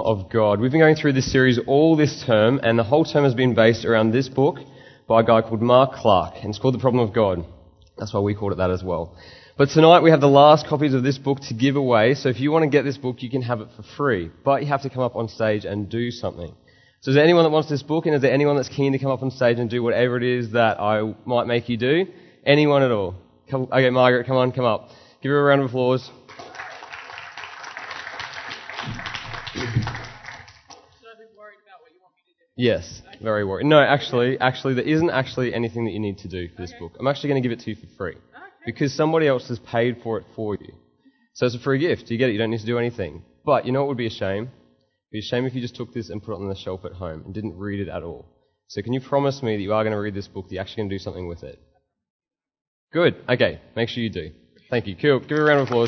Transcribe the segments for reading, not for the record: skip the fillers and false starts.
of God. We've been going through this series all this term, and the whole term has been based around this book by a guy called Mark Clark, and it's called The Problem of God. That's why we called it that as well. But tonight we have the last copies of this book to give away, so if you want to get this book, you can have it for free, but you have to come up on stage and do something. So is there anyone that wants this book, and is there anyone that's keen to come up on stage and do whatever it is that I might make you do? Anyone at all? Okay, Margaret, come up. Give her a round of applause. Yes, very worried. No, actually, there isn't actually anything that you need to do for this book. I'm actually going to give it to you for free because somebody else has paid for it for you. So it's a free gift. You get it. You don't need to do anything. But you know what would be a shame? It would be a shame if you just took this and put it on the shelf at home and didn't read it at all. So can you promise me that you are going to read this book, that you're actually going to do something with it? Good. Okay, make sure you do. Thank you. Cool. Give her a round of applause.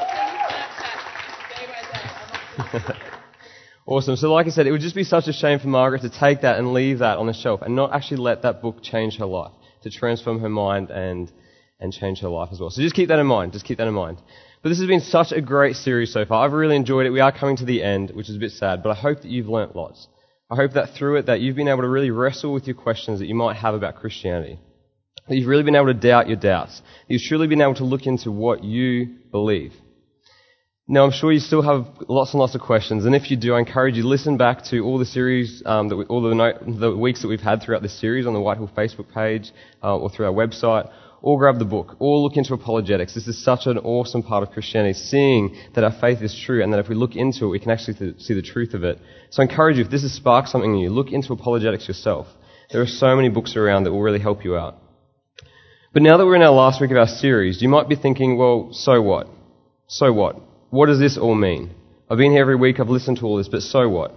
Awesome. So like I said, it would just be such a shame for Margaret to take that and leave that on the shelf and not actually let that book change her life, to transform her mind and change her life as well. So just keep that in mind. But this has been such a great series so far. I've really enjoyed it. We are coming to the end, which is a bit sad, but I hope that you've learnt lots. I hope that through it that you've been able to really wrestle with your questions that you might have about Christianity. That you've really been able to doubt your doubts. That you've truly been able to look into what you believe. Now, I'm sure you still have lots and lots of questions, and if you do, I encourage you to listen back to all the series, the weeks that we've had throughout this series on the Whitehill Facebook page or through our website, or grab the book, or look into apologetics. This is such an awesome part of Christianity, seeing that our faith is true, and that if we look into it, we can actually see the truth of it. So I encourage you, if this has sparked something in you, look into apologetics yourself. There are so many books around that will really help you out. But now that we're in our last week of our series, you might be thinking, well, so what? So what? What does this all mean? I've been here every week, I've listened to all this, but so what?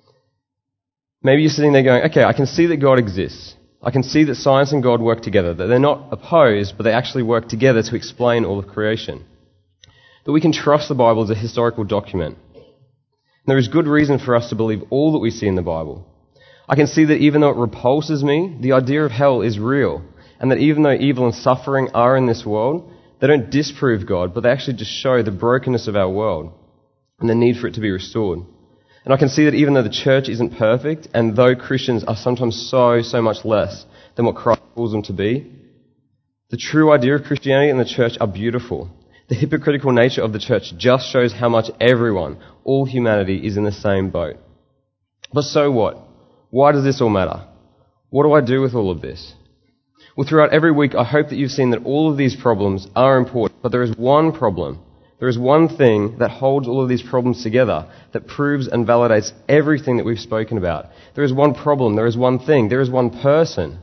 Maybe you're sitting there going, okay, I can see that God exists. I can see that science and God work together, that they're not opposed, but they actually work together to explain all of creation. That we can trust the Bible as a historical document. And there is good reason for us to believe all that we see in the Bible. I can see that even though it repulses me, the idea of hell is real, and that even though evil and suffering are in this world, they don't disprove God, but they actually just show the brokenness of our world and the need for it to be restored. And I can see that even though the church isn't perfect, and though Christians are sometimes so much less than what Christ calls them to be, the true idea of Christianity and the church are beautiful. The hypocritical nature of the church just shows how much everyone, all humanity, is in the same boat. But so what? Why does this all matter? What do I do with all of this? Well, throughout every week, I hope that you've seen that all of these problems are important, but there is one problem. There is one thing that holds all of these problems together, that proves and validates everything that we've spoken about. There is one problem, there is one thing, there is one person.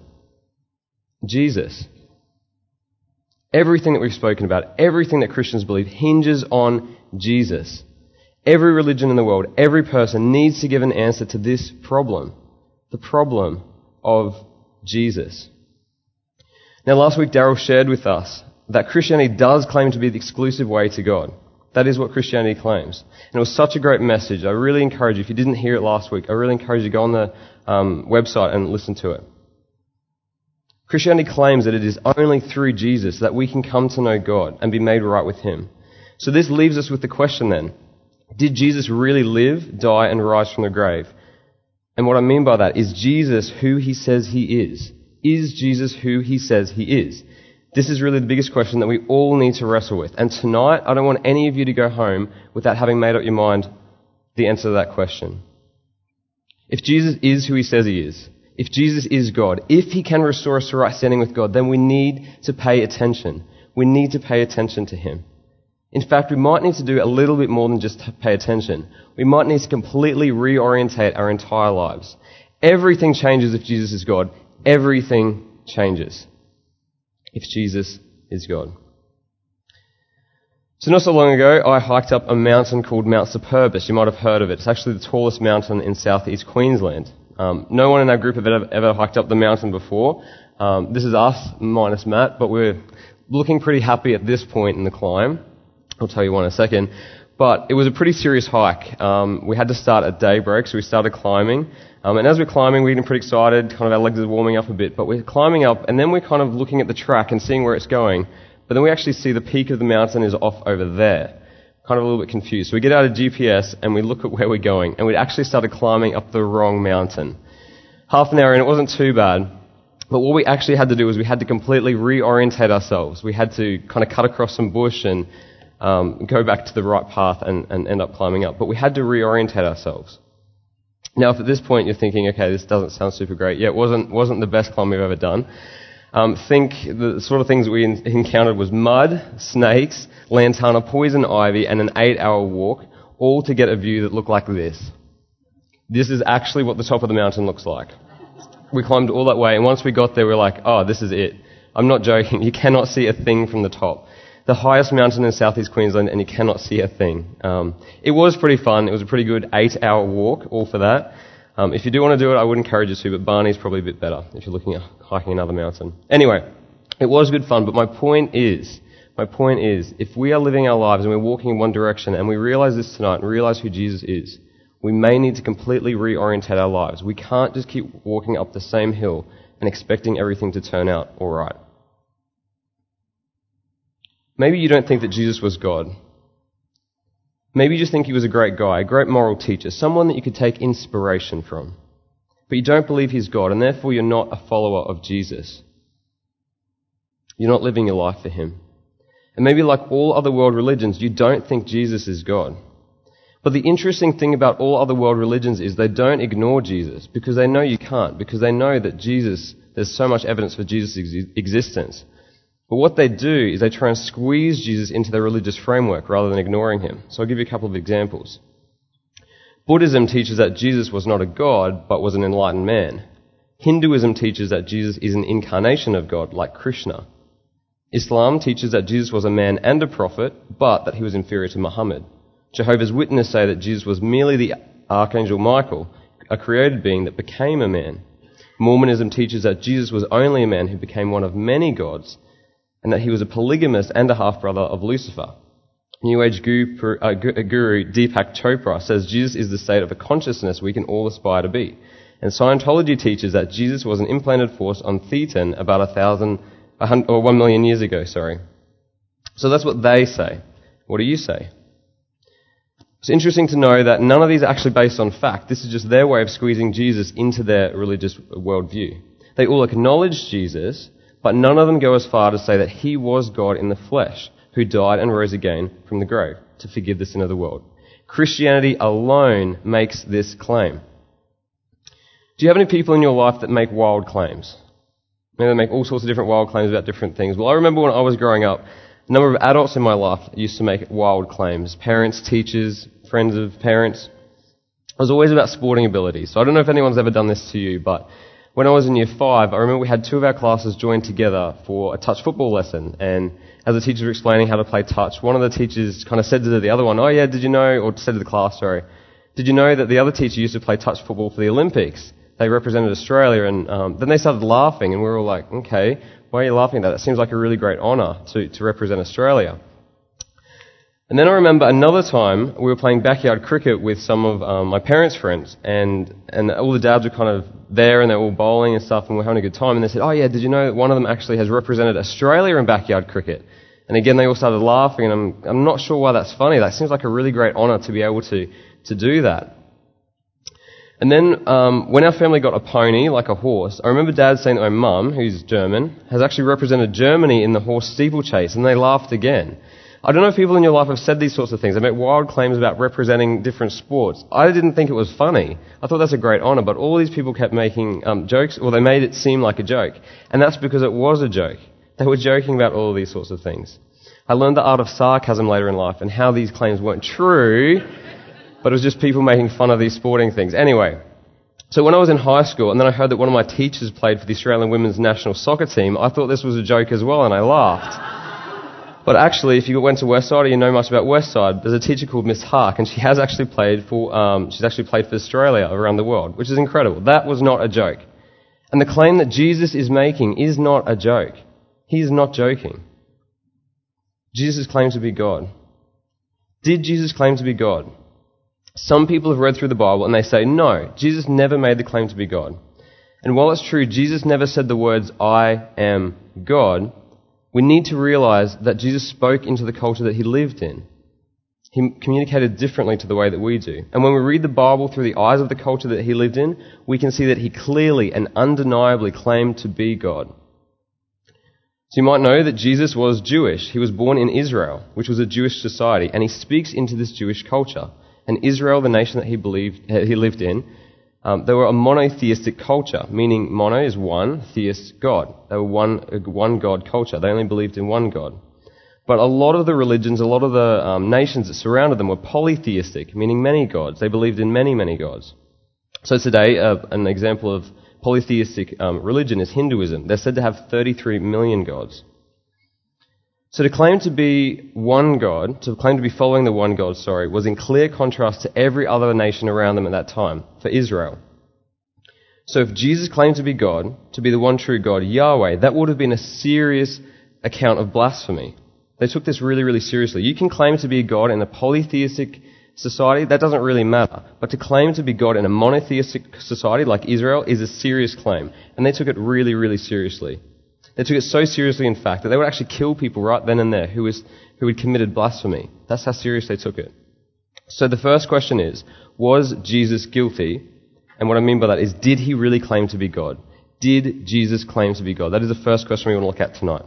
Jesus. Everything that we've spoken about, everything that Christians believe, hinges on Jesus. Every religion in the world, every person needs to give an answer to this problem. The problem of Jesus. Now, last week, Daryl shared with us that Christianity does claim to be the exclusive way to God. That is what Christianity claims. And it was such a great message. I really encourage you, if you didn't hear it last week, I really encourage you to go on the website and listen to it. Christianity claims that it is only through Jesus that we can come to know God and be made right with Him. So this leaves us with the question then, did Jesus really live, die, and rise from the grave? And what I mean by that is Jesus who He says He is. Is Jesus who He says He is? This is really the biggest question that we all need to wrestle with. And tonight, I don't want any of you to go home without having made up your mind the answer to that question. If Jesus is who He says He is, if Jesus is God, if He can restore us to right standing with God, then we need to pay attention. We need to pay attention to Him. In fact, we might need to do a little bit more than just pay attention. We might need to completely reorientate our entire lives. Everything changes if Jesus is God. Everything changes if Jesus is God. So not so long ago, I hiked up a mountain called Mount Superbus. You might have heard of it. It's actually the tallest mountain in southeast Queensland. No one in our group have ever hiked up the mountain before. This is us, minus Matt, but we're looking pretty happy at this point in the climb. I'll tell you why in a second. But it was a pretty serious hike. We had to start at daybreak, so we started climbing. And as we're climbing, we're getting pretty excited, kind of our legs are warming up a bit, but we're climbing up, and then we're kind of looking at the track and seeing where it's going. But then we actually see the peak of the mountain is off over there. kind of a little bit confused. So we get out of GPS and we look at where we're going, and we'd actually started climbing up the wrong mountain. Half an hour in, it wasn't too bad, but what we actually had to do was we had to completely reorientate ourselves. We had to kind of cut across some bush and go back to the right path and end up climbing up. But we had to reorientate ourselves. Now, if at this point you're thinking, okay, this doesn't sound super great. Yeah, it wasn't the best climb we've ever done. Think the sort of things that we encountered was mud, snakes, lantana, poison ivy, and an 8-hour walk, all to get a view that looked like this. This is actually what the top of the mountain looks like. We climbed all that way, and once we got there, we were like, oh, this is it. I'm not joking. You cannot see a thing from the top. The highest mountain in southeast Queensland, and you cannot see a thing. It was pretty fun. It was a pretty good 8-hour walk, all for that. If you do want to do it, I would encourage you to, but Barney's probably a bit better if you're looking at hiking another mountain. Anyway, it was good fun, but my point is, if we are living our lives and we're walking in one direction and we realize this tonight and realize who Jesus is, we may need to completely reorientate our lives. We can't just keep walking up the same hill and expecting everything to turn out all right. Maybe you don't think that Jesus was God. Maybe you just think he was a great guy, a great moral teacher, someone that you could take inspiration from. But you don't believe he's God, and therefore you're not a follower of Jesus. You're not living your life for him. And maybe like all other world religions, you don't think Jesus is God. But the interesting thing about all other world religions is they don't ignore Jesus, because they know you can't, because they know that there's so much evidence for Jesus' existence. But what they do is they try and squeeze Jesus into their religious framework rather than ignoring him. So I'll give you a couple of examples. Buddhism teaches that Jesus was not a god, but was an enlightened man. Hinduism teaches that Jesus is an incarnation of God, like Krishna. Islam teaches that Jesus was a man and a prophet, but that he was inferior to Muhammad. Jehovah's Witnesses say that Jesus was merely the Archangel Michael, a created being that became a man. Mormonism teaches that Jesus was only a man who became one of many gods, and that he was a polygamist and a half-brother of Lucifer. New Age guru Deepak Chopra says Jesus is the state of a consciousness we can all aspire to be. And Scientology teaches that Jesus was an implanted force on Thetan about 1 million years ago. So that's what they say. What do you say? It's interesting to know that none of these are actually based on fact. This is just their way of squeezing Jesus into their religious worldview. They all acknowledge Jesus, but none of them go as far to say that he was God in the flesh, who died and rose again from the grave to forgive the sin of the world. Christianity alone makes this claim. Do you have any people in your life that make wild claims? Maybe they make all sorts of different wild claims about different things. Well, I remember when I was growing up, a number of adults in my life used to make wild claims. Parents, teachers, friends of parents. It was always about sporting abilities. So I don't know if anyone's ever done this to you, but when I was in year 5, I remember we had 2 of our classes joined together for a touch football lesson. And as the teachers were explaining how to play touch, one of the teachers kind of said to the other one, oh yeah, did you know, or said to the class, did you know that the other teacher used to play touch football for the Olympics? They represented Australia, and then they started laughing, and we were all like, okay, why are you laughing at that? It seems like a really great honour to represent Australia. And then I remember another time we were playing backyard cricket with some of my parents' friends, and all the dads were kind of there, and they were all bowling and stuff, and we were having a good time. And they said, oh yeah, did you know that one of them actually has represented Australia in backyard cricket? And again, they all started laughing, and I'm not sure why that's funny. That seems like a really great honour to be able to do that. And then when our family got a pony, like a horse, I remember Dad saying that my mum, who's German, has actually represented Germany in the horse steeplechase, and they laughed again. I don't know if people in your life have said these sorts of things. They make wild claims about representing different sports. I didn't think it was funny. I thought that's a great honour, but all these people kept making jokes, or they made it seem like a joke. And that's because it was a joke. They were joking about all of these sorts of things. I learned the art of sarcasm later in life and how these claims weren't true, but it was just people making fun of these sporting things. Anyway, so when I was in high school and then I heard that one of my teachers played for the Australian women's national soccer team, I thought this was a joke as well, and I laughed. But actually, if you went to Westside or you know much about Westside, there's a teacher called Miss Hark, and she has actually played for Australia around the world, which is incredible. That was not a joke. And the claim that Jesus is making is not a joke. He is not joking. Jesus claims to be God. Did Jesus claim to be God? Some people have read through the Bible and they say, no, Jesus never made the claim to be God. And while it's true, Jesus never said the words, I am God, we need to realize that Jesus spoke into the culture that he lived in. He communicated differently to the way that we do. And when we read the Bible through the eyes of the culture that he lived in, we can see that he clearly and undeniably claimed to be God. So you might know that Jesus was Jewish. He was born in Israel, which was a Jewish society, and he speaks into this Jewish culture. And Israel, the nation that he lived in, they were a monotheistic culture, meaning mono is one, theist God. They were one God culture. They only believed in one God. But a lot of the religions, a lot of the nations that surrounded them were polytheistic, meaning many gods. They believed in many, many gods. So today, an example of polytheistic religion is Hinduism. They're said to have 33 million gods. So to claim to be one God, to claim to be following the one God, was in clear contrast to every other nation around them at that time, for Israel. So if Jesus claimed to be God, to be the one true God, Yahweh, that would have been a serious account of blasphemy. They took this really, really seriously. You can claim to be God in a polytheistic society, that doesn't really matter. But to claim to be God in a monotheistic society like Israel is a serious claim. And they took it really, really seriously. They took it so seriously, in fact, that they would actually kill people right then and there who had committed blasphemy. That's how serious they took it. So the first question is, was Jesus guilty? And what I mean by that is, did he really claim to be God? Did Jesus claim to be God? That is the first question we want to look at tonight.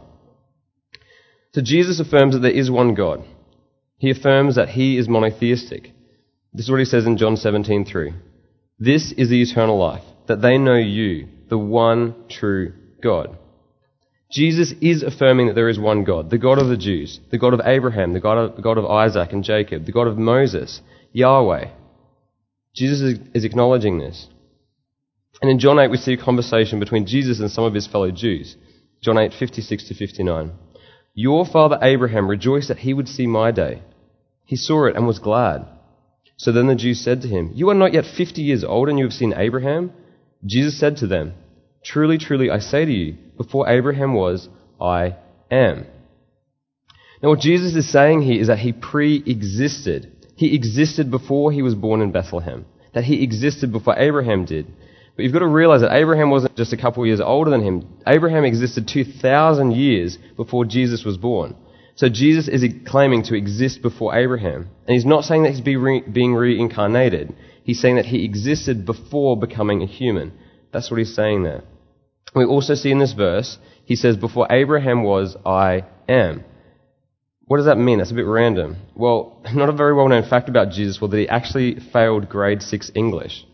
So Jesus affirms that there is one God. He affirms that he is monotheistic. This is what he says in John 17:3. This is the eternal life, that they know you, the one true God. Jesus is affirming that there is one God, the God of the Jews, the God of Abraham, the God of Isaac and Jacob, the God of Moses, Yahweh. Jesus is acknowledging this. And in John 8 we see a conversation between Jesus and some of his fellow Jews. John 8:56-59. Your father Abraham rejoiced that he would see my day. He saw it and was glad. So then the Jews said to him, you are not yet 50 years old and you have seen Abraham? Jesus said to them, truly, truly, I say to you, before Abraham was, I am. Now what Jesus is saying here is that he pre-existed. He existed before he was born in Bethlehem. That he existed before Abraham did. But you've got to realize that Abraham wasn't just a couple of years older than him. Abraham existed 2,000 years before Jesus was born. So Jesus is claiming to exist before Abraham. And he's not saying that he's being reincarnated. He's saying that he existed before becoming a human. That's what he's saying there. We also see in this verse, he says, before Abraham was, I am. What does that mean? That's a bit random. Well, not a very well-known fact about Jesus was that he actually failed grade 6 English.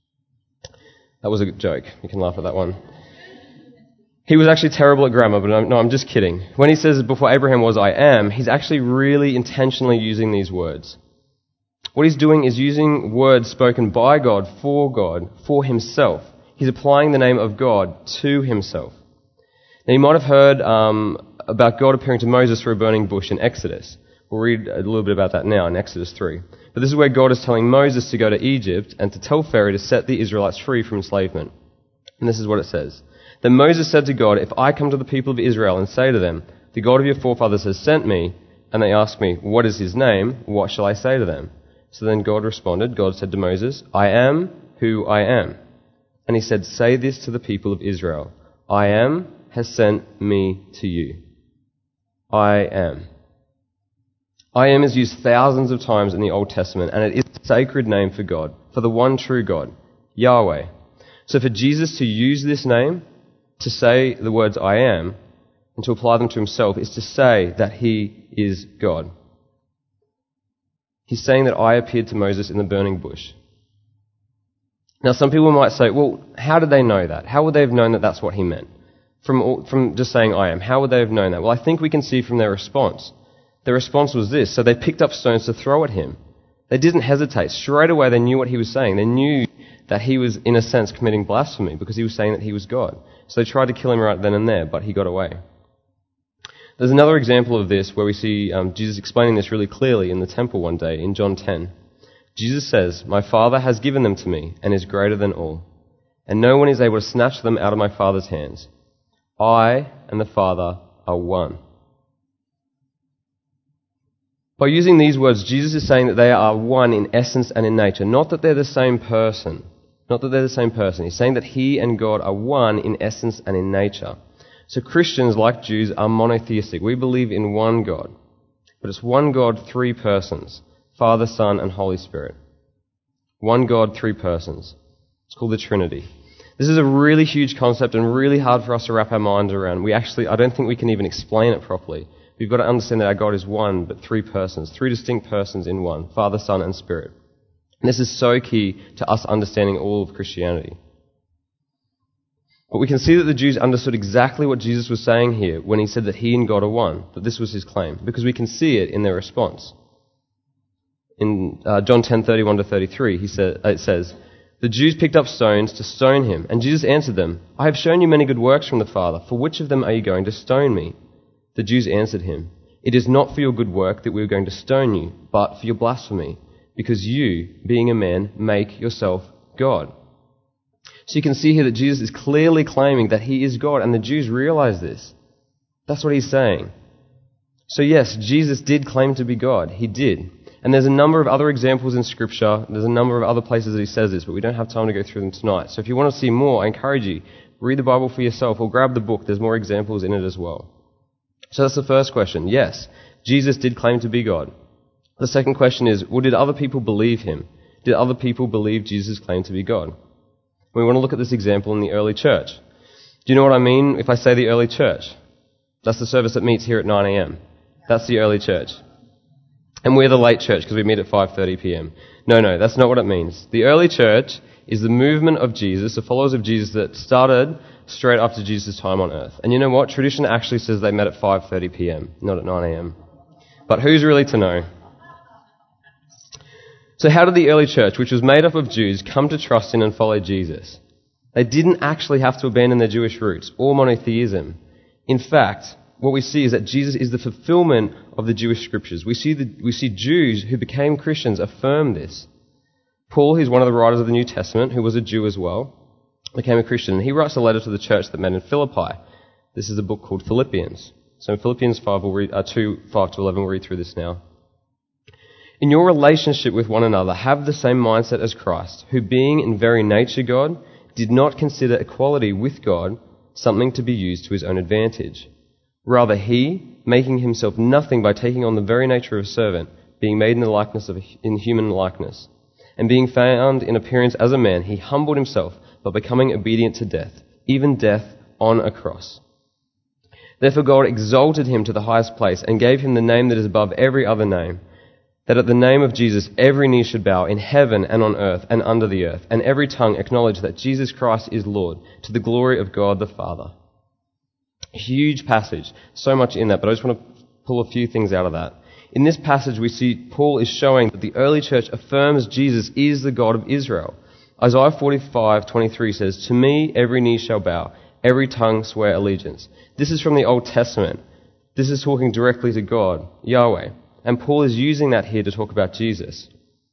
That was a good joke. You can laugh at that one. He was actually terrible at grammar, but no, I'm just kidding. When he says, before Abraham was, I am, he's actually really intentionally using these words. What he's doing is using words spoken by God, for himself. He's applying the name of God to himself. Now you might have heard about God appearing to Moses through a burning bush in Exodus. We'll read a little bit about that now in Exodus 3. But this is where God is telling Moses to go to Egypt and to tell Pharaoh to set the Israelites free from enslavement. And this is what it says. Then Moses said to God, if I come to the people of Israel and say to them, the God of your forefathers has sent me, and they ask me, what is his name? What shall I say to them? So then God responded, God said to Moses, I am who I am. And he said, say this to the people of Israel, I am has sent me to you. I am. I am is used thousands of times in the Old Testament, and it is a sacred name for God, for the one true God, Yahweh. So for Jesus to use this name, to say the words I am, and to apply them to himself, is to say that he is God. He's saying that I appeared to Moses in the burning bush. Now some people might say, well, how did they know that? How would they have known that that's what he meant? From just saying I am, how would they have known that? Well, I think we can see from their response. Their response was this. So they picked up stones to throw at him. They didn't hesitate. Straight away they knew what he was saying. They knew that he was, in a sense, committing blasphemy because he was saying that he was God. So they tried to kill him right then and there, but he got away. There's another example of this where we see Jesus explaining this really clearly in the temple one day in John 10. Jesus says, my Father has given them to me and is greater than all, and no one is able to snatch them out of my Father's hands. I and the Father are one. By using these words, Jesus is saying that they are one in essence and in nature. Not that they're the same person. Not that they're the same person. He's saying that he and God are one in essence and in nature. So Christians, like Jews, are monotheistic. We believe in one God. But it's one God, three persons. Father, Son, and Holy Spirit. One God, three persons. It's called the Trinity. This is a really huge concept and really hard for us to wrap our minds around. I don't think we can even explain it properly. We've got to understand that our God is one, but three persons, three distinct persons in one, Father, Son, and Spirit. And this is so key to us understanding all of Christianity. But we can see that the Jews understood exactly what Jesus was saying here when he said that he and God are one, that this was his claim, because we can see it in their response. In John 10:31-33, it says, "The Jews picked up stones to stone him, and Jesus answered them, 'I have shown you many good works from the Father. For which of them are you going to stone me?' The Jews answered him, 'It is not for your good work that we are going to stone you, but for your blasphemy, because you, being a man, make yourself God.'" So you can see here that Jesus is clearly claiming that he is God, and the Jews realize this. That's what he's saying. So yes, Jesus did claim to be God. He did. And there's a number of other examples in Scripture. There's a number of other places that he says this, but we don't have time to go through them tonight. So if you want to see more, I encourage you, read the Bible for yourself or grab the book. There's more examples in it as well. So that's the first question. Yes, Jesus did claim to be God. The second question is, well, did other people believe him? Did other people believe Jesus claimed to be God? We want to look at this example in the early church. Do you know what I mean if I say the early church? That's the service that meets here at 9 a.m. That's the early church. And we're the late church because we meet at 5:30 p.m. No, that's not what it means. The early church is the movement of Jesus, the followers of Jesus that started straight after Jesus' time on earth. And you know what? Tradition actually says they met at 5:30 p.m., not at 9 a.m. But who's really to know? So how did the early church, which was made up of Jews, come to trust in and follow Jesus? They didn't actually have to abandon their Jewish roots or monotheism. In fact, what we see is that Jesus is the fulfillment of the Jewish scriptures. We see Jews who became Christians affirm this. Paul, who's one of the writers of the New Testament, who was a Jew as well, became a Christian. And he writes a letter to the church that met in Philippi. This is a book called Philippians. So in Philippians 2:5-11, we'll read through this now. "In your relationship with one another, have the same mindset as Christ, who being in very nature God, did not consider equality with God something to be used to his own advantage. Rather, he, making himself nothing by taking on the very nature of a servant, being made in human likeness, and being found in appearance as a man, he humbled himself by becoming obedient to death, even death on a cross. Therefore God exalted him to the highest place and gave him the name that is above every other name, that at the name of Jesus every knee should bow in heaven and on earth and under the earth, and every tongue acknowledge that Jesus Christ is Lord, to the glory of God the Father." Huge passage, so much in that, but I just want to pull a few things out of that. In this passage we see Paul is showing that the early church affirms Jesus is the God of Israel. Isaiah 45:23 says, "To me every knee shall bow, every tongue swear allegiance." This is from the Old Testament. This is talking directly to God, Yahweh. And Paul is using that here to talk about Jesus.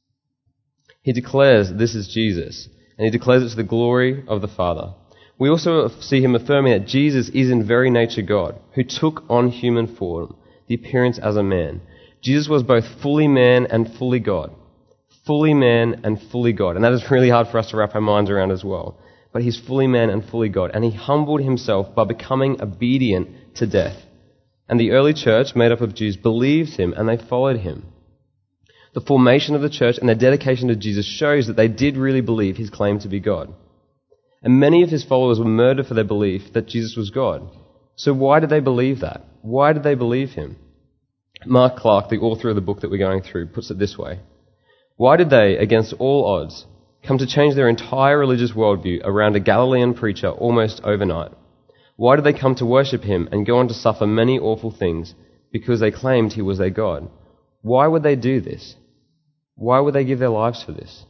He declares this is Jesus, and he declares it to the glory of the Father. We also see him affirming that Jesus is in very nature God, who took on human form, the appearance as a man. Jesus was both fully man and fully God. Fully man and fully God. And that is really hard for us to wrap our minds around as well. But he's fully man and fully God. And he humbled himself by becoming obedient to death. And the early church, made up of Jews, believed him and they followed him. The formation of the church and their dedication to Jesus shows that they did really believe his claim to be God. And many of his followers were murdered for their belief that Jesus was God. So why did they believe that? Why did they believe him? Mark Clark, the author of the book that we're going through, puts it this way. Why did they, against all odds, come to change their entire religious worldview around a Galilean preacher almost overnight? Why did they come to worship him and go on to suffer many awful things because they claimed he was their God? Why would they do this? Why would they give their lives for this?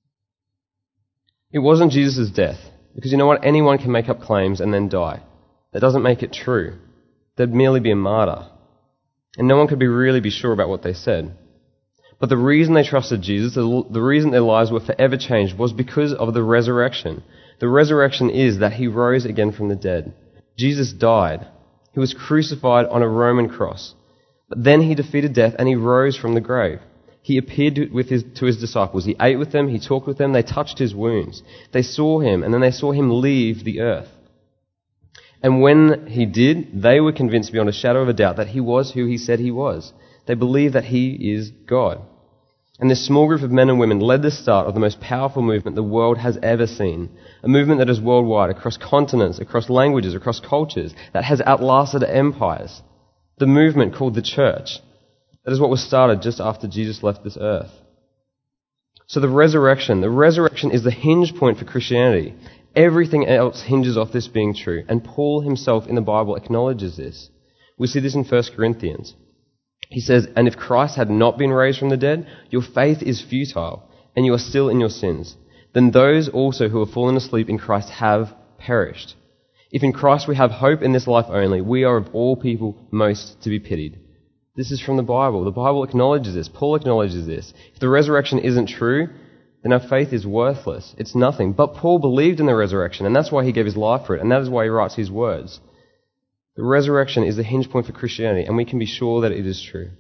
It wasn't Jesus' death, because you know what? Anyone can make up claims and then die. That doesn't make it true. They'd merely be a martyr. And no one could really be sure about what they said. But the reason they trusted Jesus, the reason their lives were forever changed, was because of the resurrection. The resurrection is that he rose again from the dead. Jesus died. He was crucified on a Roman cross. But then he defeated death and he rose from the grave. He appeared to his disciples. He ate with them, he talked with them, they touched his wounds. They saw him, and then they saw him leave the earth. And when he did, they were convinced beyond a shadow of a doubt that he was who he said he was. They believed that he is God. And this small group of men and women led the start of the most powerful movement the world has ever seen. A movement that is worldwide, across continents, across languages, across cultures, that has outlasted empires. The movement called the church. That is what was started just after Jesus left this earth. So the resurrection is the hinge point for Christianity. Everything else hinges off this being true. And Paul himself in the Bible acknowledges this. We see this in 1 Corinthians. He says, "And if Christ had not been raised from the dead, your faith is futile, and you are still in your sins. Then those also who have fallen asleep in Christ have perished. If in Christ we have hope in this life only, we are of all people most to be pitied." This is from the Bible. The Bible acknowledges this. Paul acknowledges this. If the resurrection isn't true, then our faith is worthless. It's nothing. But Paul believed in the resurrection, and that's why he gave his life for it, and that is why he writes his words. The resurrection is the hinge point for Christianity, and we can be sure that it is true.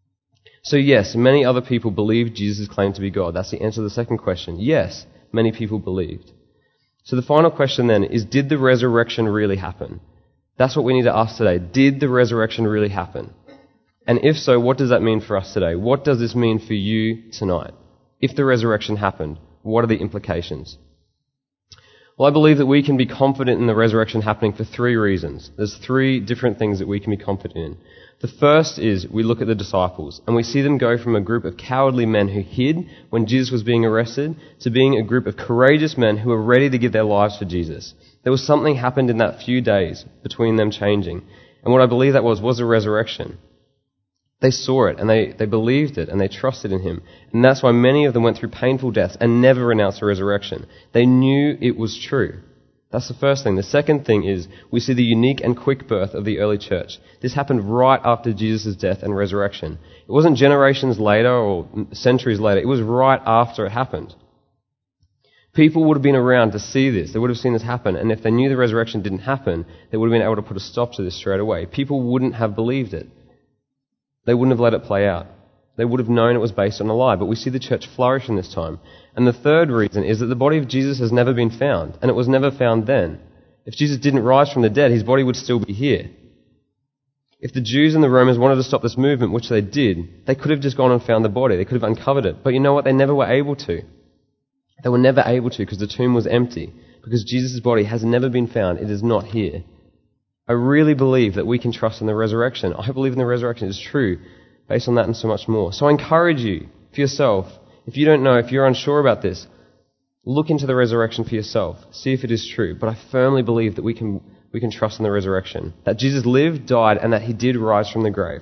So yes, many other people believed Jesus' claim to be God. That's the answer to the second question. Yes, many people believed. So the final question then is, did the resurrection really happen? That's what we need to ask today. Did the resurrection really happen? And if so, what does that mean for us today? What does this mean for you tonight? If the resurrection happened, what are the implications? Well, I believe that we can be confident in the resurrection happening for 3 reasons. There's 3 different things that we can be confident in. The first is we look at the disciples and we see them go from a group of cowardly men who hid when Jesus was being arrested to being a group of courageous men who were ready to give their lives for Jesus. There was something happened in that few days between them changing. And what I believe that was a resurrection. They saw it and they believed it and they trusted in him. And that's why many of them went through painful deaths and never renounced the resurrection. They knew it was true. That's the first thing. The second thing is we see the unique and quick birth of the early church. This happened right after Jesus' death and resurrection. It wasn't generations later or centuries later. It was right after it happened. People would have been around to see this. They would have seen this happen. And if they knew the resurrection didn't happen, they would have been able to put a stop to this straight away. People wouldn't have believed it. They wouldn't have let it play out. They would have known it was based on a lie. But we see the church flourish in this time. And the third reason is that the body of Jesus has never been found. And it was never found then. If Jesus didn't rise from the dead, his body would still be here. If the Jews and the Romans wanted to stop this movement, which they did, they could have just gone and found the body. They could have uncovered it. But you know what? They never were able to. They were never able to because the tomb was empty. Because Jesus' body has never been found. It is not here. I really believe that we can trust in the resurrection. I believe in the resurrection is true based on that and so much more. So I encourage you for yourself, if you don't know, if you're unsure about this, look into the resurrection for yourself. See if it is true. But I firmly believe that we can trust in the resurrection. That Jesus lived, died, and that he did rise from the grave.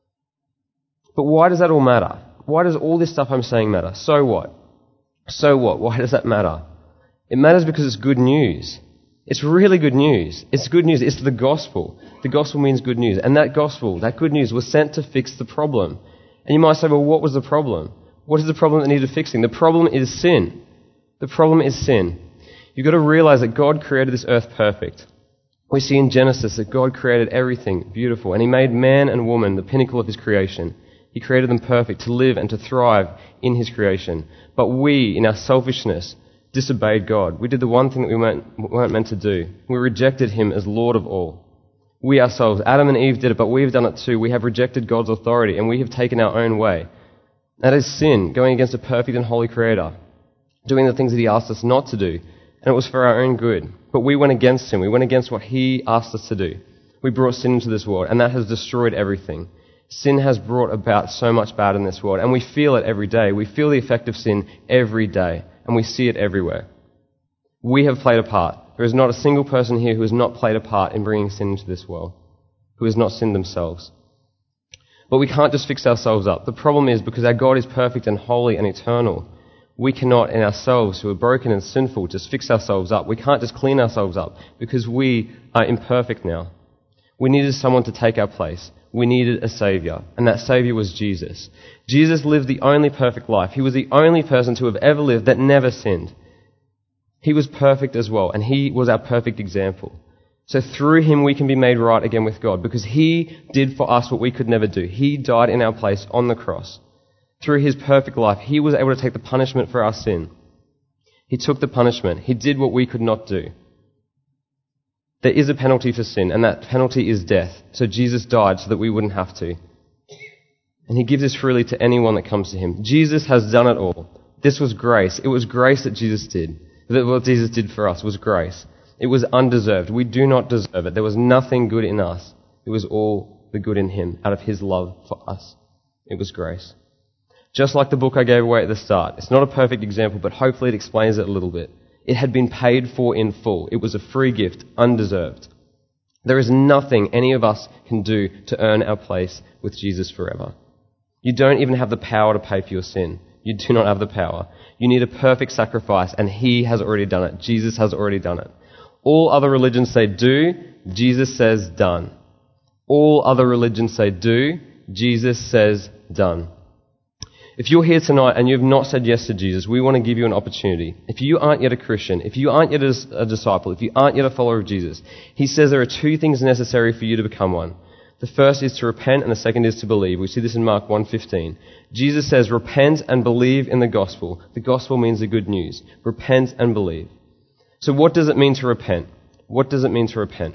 But why does that all matter? Why does all this stuff I'm saying matter? So what? So what? Why does that matter? It matters because it's good news. It's really good news. It's good news. It's the gospel. The gospel means good news. And that gospel, that good news, was sent to fix the problem. And you might say, well, what was the problem? What is the problem that needed fixing? The problem is sin. The problem is sin. You've got to realize that God created this earth perfect. We see in Genesis that God created everything beautiful. And he made man and woman the pinnacle of his creation. He created them perfect to live and to thrive in his creation. But we, in our selfishness, disobeyed God. We did the one thing that we weren't meant to do. We rejected him as Lord of all. We ourselves, Adam and Eve did it, but we've done it too. We have rejected God's authority and we have taken our own way. That is sin, going against a perfect and holy Creator, doing the things that he asked us not to do. And it was for our own good. But we went against him. We went against what he asked us to do. We brought sin into this world, and that has destroyed everything. Sin has brought about so much bad in this world, and we feel it every day. We feel the effect of sin every day. And we see it everywhere. We have played a part. There is not a single person here who has not played a part in bringing sin into this world, who has not sinned themselves. But we can't just fix ourselves up. The problem is because our God is perfect and holy and eternal, we cannot in ourselves, who are broken and sinful, just fix ourselves up. We can't just clean ourselves up because we are imperfect now. We needed someone to take our place. We needed a Saviour, and that Saviour was Jesus. Jesus lived the only perfect life. He was the only person to have ever lived that never sinned. He was perfect as well, and he was our perfect example. So through him we can be made right again with God, because he did for us what we could never do. He died in our place on the cross. Through his perfect life, he was able to take the punishment for our sin. He took the punishment. He did what we could not do. There is a penalty for sin, and that penalty is death. So Jesus died so that we wouldn't have to. And he gives this freely to anyone that comes to him. Jesus has done it all. This was grace. It was grace that Jesus did. That what Jesus did for us was grace. It was undeserved. We do not deserve it. There was nothing good in us. It was all the good in him out of his love for us. It was grace. Just like the book I gave away at the start. It's not a perfect example, but hopefully it explains it a little bit. It had been paid for in full. It was a free gift, undeserved. There is nothing any of us can do to earn our place with Jesus forever. You don't even have the power to pay for your sin. You do not have the power. You need a perfect sacrifice, and he has already done it. Jesus has already done it. All other religions say do, Jesus says done. All other religions say do, Jesus says done. If you're here tonight and you've not said yes to Jesus, we want to give you an opportunity. If you aren't yet a Christian, if you aren't yet a disciple, if you aren't yet a follower of Jesus, he says there are two things necessary for you to become one. The first is to repent and the second is to believe. We see this in Mark 1:15. Jesus says, repent and believe in the gospel. The gospel means the good news. Repent and believe. So what does it mean to repent? What does it mean to repent?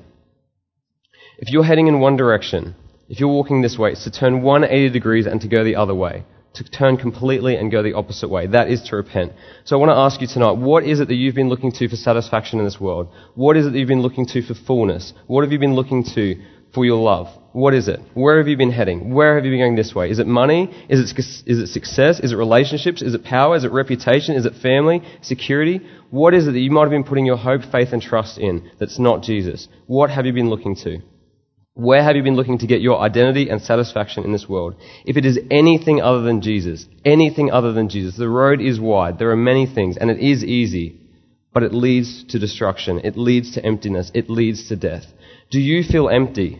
If you're heading in one direction, if you're walking this way, it's to turn 180 degrees and to go the other way. To turn completely and go the opposite way. That is to repent. So I want to ask you tonight, what is it that you've been looking to for satisfaction in this world? What is it that you've been looking to for fullness? What have you been looking to for your love? What is it? Where have you been heading? Where have you been going this way? Is it money? Is it success? Is it relationships? Is it power? Is it reputation? Is it family? Security? What is it that you might have been putting your hope, faith and trust in that's not Jesus? What have you been looking to? Where have you been looking to get your identity and satisfaction in this world? If it is anything other than Jesus, the road is wide. There are many things, and it is easy, but it leads to destruction. It leads to emptiness. It leads to death. Do you feel empty?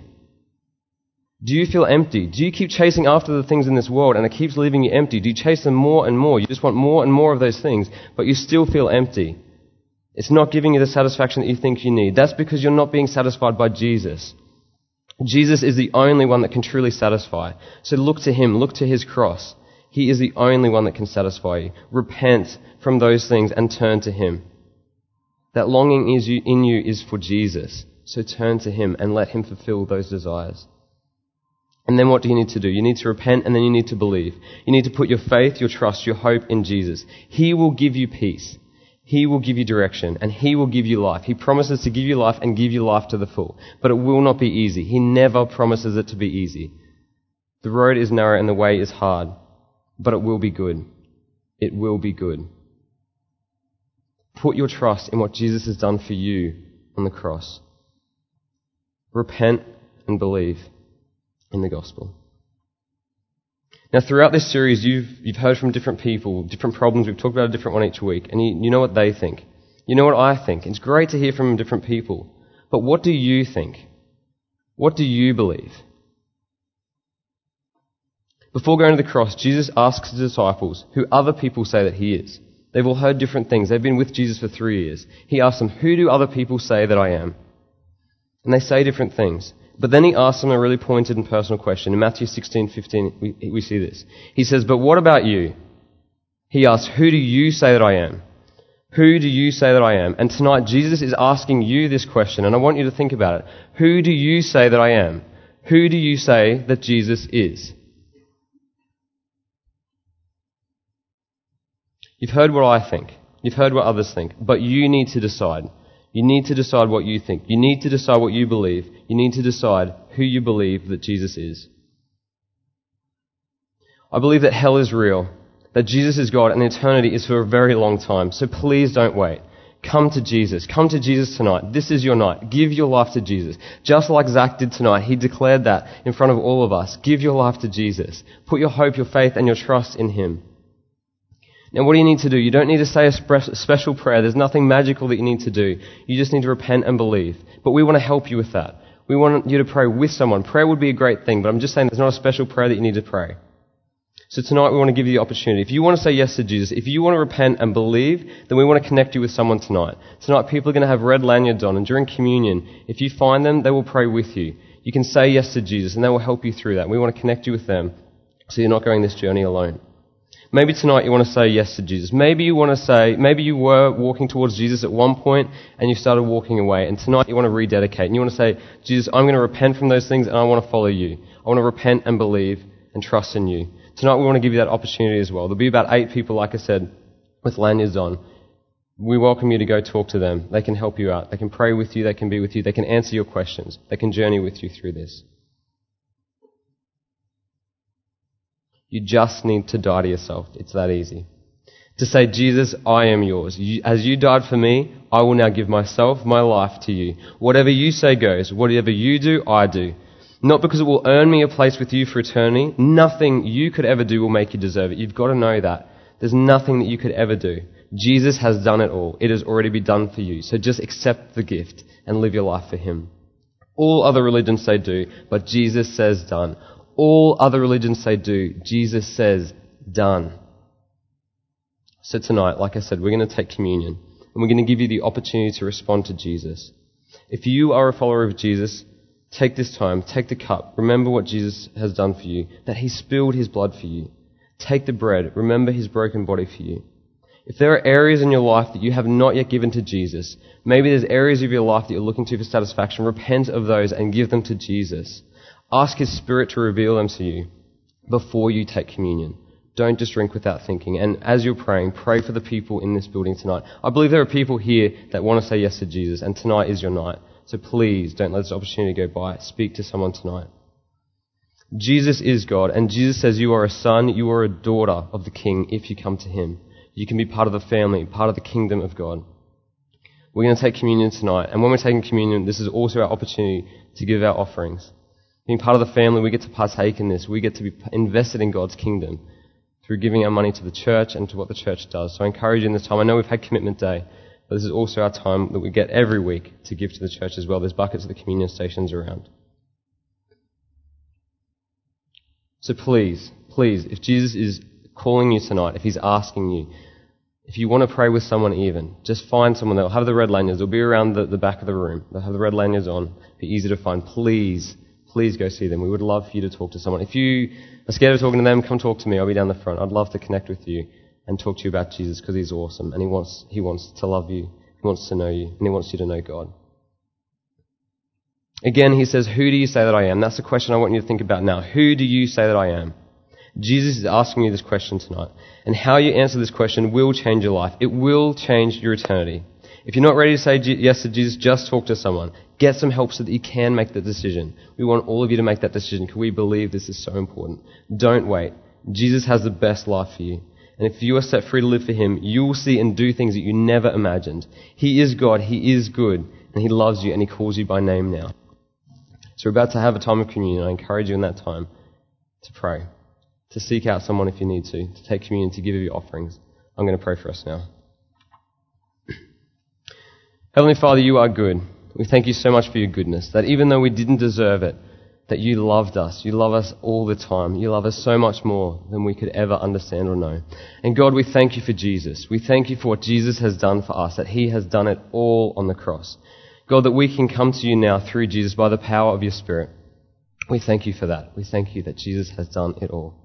Do you feel empty? Do you keep chasing after the things in this world and it keeps leaving you empty? Do you chase them more and more? You just want more and more of those things, but you still feel empty. It's not giving you the satisfaction that you think you need. That's because you're not being satisfied by Jesus. Jesus is the only one that can truly satisfy. So look to him, look to his cross. He is the only one that can satisfy you. Repent from those things and turn to him. That longing in you is for Jesus. So turn to him and let him fulfill those desires. And then what do you need to do? You need to repent and then you need to believe. You need to put your faith, your trust, your hope in Jesus. He will give you peace. He will give you direction and he will give you life. He promises to give you life and give you life to the full. But it will not be easy. He never promises it to be easy. The road is narrow and the way is hard. But it will be good. It will be good. Put your trust in what Jesus has done for you on the cross. Repent and believe in the gospel. Now, throughout this series, you've heard from different people, different problems. We've talked about a different one each week. And you know what they think. You know what I think. It's great to hear from different people. But what do you think? What do you believe? Before going to the cross, Jesus asks his disciples who other people say that he is. They've all heard different things. They've been with Jesus for 3 years. He asks them, who do other people say that I am? And they say different things. But then he asks them a really pointed and personal question. In Matthew 16:15, we see this. He says, but what about you? He asks, who do you say that I am? Who do you say that I am? And tonight, Jesus is asking you this question, and I want you to think about it. Who do you say that I am? Who do you say that Jesus is? You've heard what I think. You've heard what others think. But you need to decide. You need to decide what you think. You need to decide what you believe. You need to decide who you believe that Jesus is. I believe that hell is real, that Jesus is God and eternity is for a very long time. So please don't wait. Come to Jesus. Come to Jesus tonight. This is your night. Give your life to Jesus. Just like Zach did tonight, he declared that in front of all of us. Give your life to Jesus. Put your hope, your faith and your trust in him. Now, what do you need to do? You don't need to say a special prayer. There's nothing magical that you need to do. You just need to repent and believe. But we want to help you with that. We want you to pray with someone. Prayer would be a great thing, but I'm just saying there's not a special prayer that you need to pray. So tonight we want to give you the opportunity. If you want to say yes to Jesus, if you want to repent and believe, then we want to connect you with someone tonight. Tonight people are going to have red lanyards on, and during communion, if you find them, they will pray with you. You can say yes to Jesus, and they will help you through that. We want to connect you with them so you're not going this journey alone. Maybe tonight you want to say yes to Jesus. Maybe you were walking towards Jesus at one point and you started walking away, and tonight you want to rededicate and you want to say, Jesus, I'm going to repent from those things and I want to follow you. I want to repent and believe and trust in you. Tonight we want to give you that opportunity as well. There'll be about 8 people, like I said, with lanyards on. We welcome you to go talk to them. They can help you out. They can pray with you. They can be with you. They can answer your questions. They can journey with you through this. You just need to die to yourself. It's that easy. To say, Jesus, I am yours. As you died for me, I will now give myself, my life to you. Whatever you say goes. Whatever you do, I do. Not because it will earn me a place with you for eternity. Nothing you could ever do will make you deserve it. You've got to know that. There's nothing that you could ever do. Jesus has done it all. It has already been done for you. So just accept the gift and live your life for him. All other religions say do, but Jesus says done. All other religions say do. Jesus says done. So tonight, like I said, we're going to take communion and we're going to give you the opportunity to respond to Jesus. If you are a follower of Jesus, take this time, take the cup, remember what Jesus has done for you, that he spilled his blood for you. Take the bread, remember his broken body for you. If there are areas in your life that you have not yet given to Jesus, maybe there's areas of your life that you're looking to for satisfaction, repent of those and give them to Jesus. Ask his Spirit to reveal them to you before you take communion. Don't just drink without thinking. And as you're praying, pray for the people in this building tonight. I believe there are people here that want to say yes to Jesus, and tonight is your night. So please don't let this opportunity go by. Speak to someone tonight. Jesus is God, and Jesus says you are a son, you are a daughter of the King if you come to him. You can be part of the family, part of the kingdom of God. We're going to take communion tonight, and when we're taking communion, this is also our opportunity to give our offerings. Being part of the family, we get to partake in this. We get to be invested in God's kingdom through giving our money to the church and to what the church does. So I encourage you in this time. I know we've had Commitment Day, but this is also our time that we get every week to give to the church as well. There's buckets at the communion stations around. So please, if Jesus is calling you tonight, if he's asking you, if you want to pray with someone even, just find someone. They'll have the red lanyards. They'll be around the back of the room. They'll have the red lanyards on. Be easy to find. Please go see them. We would love for you to talk to someone. If you are scared of talking to them, come talk to me. I'll be down the front. I'd love to connect with you and talk to you about Jesus because he's awesome and he wants to love you. He wants to know you and he wants you to know God. Again, he says, who do you say that I am? That's the question I want you to think about now. Who do you say that I am? Jesus is asking you this question tonight. And how you answer this question will change your life. It will change your eternity. If you're not ready to say yes to Jesus, just talk to someone. Get some help so that you can make that decision. We want all of you to make that decision because we believe this is so important. Don't wait. Jesus has the best life for you. And if you are set free to live for him, you will see and do things that you never imagined. He is God, he is good, and he loves you and he calls you by name now. So we're about to have a time of communion. I encourage you in that time to pray, to seek out someone if you need to take communion, to give you your offerings. I'm going to pray for us now. Heavenly Father, you are good. We thank you so much for your goodness, that even though we didn't deserve it, that you loved us. You love us all the time. You love us so much more than we could ever understand or know. And God, we thank you for Jesus. We thank you for what Jesus has done for us, that he has done it all on the cross. God, that we can come to you now through Jesus by the power of your Spirit. We thank you for that. We thank you that Jesus has done it all.